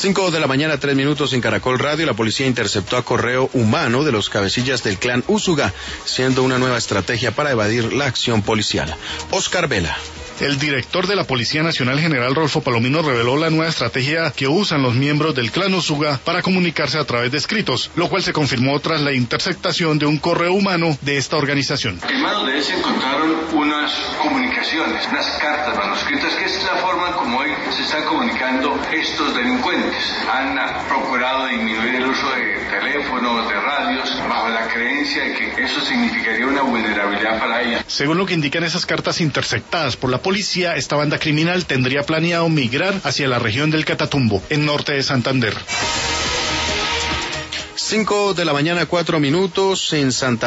5:03 a.m. en Caracol Radio. La policía interceptó a correo humano de los cabecillas del clan Úsuga, siendo una nueva estrategia para evadir la acción policial. Oscar Vela. El director de la Policía Nacional, general Rodolfo Palomino, reveló la nueva estrategia que usan los miembros del clan Úsuga para comunicarse a través de escritos, lo cual se confirmó tras la interceptación de un correo humano de esta organización. En manos de él se encontraron unas comunicaciones, unas cartas manuscritas, que es la forma como hoy se están comunicando estos delincuentes. Han procurado disminuir el uso de teléfonos, de radios, bajo la creencia de que eso significaría una vulnerabilidad para ellos. Según lo que indican esas cartas interceptadas por la policía, esta banda criminal tendría planeado migrar hacia la región del Catatumbo, en norte de Santander. 5:04 a.m. en Santa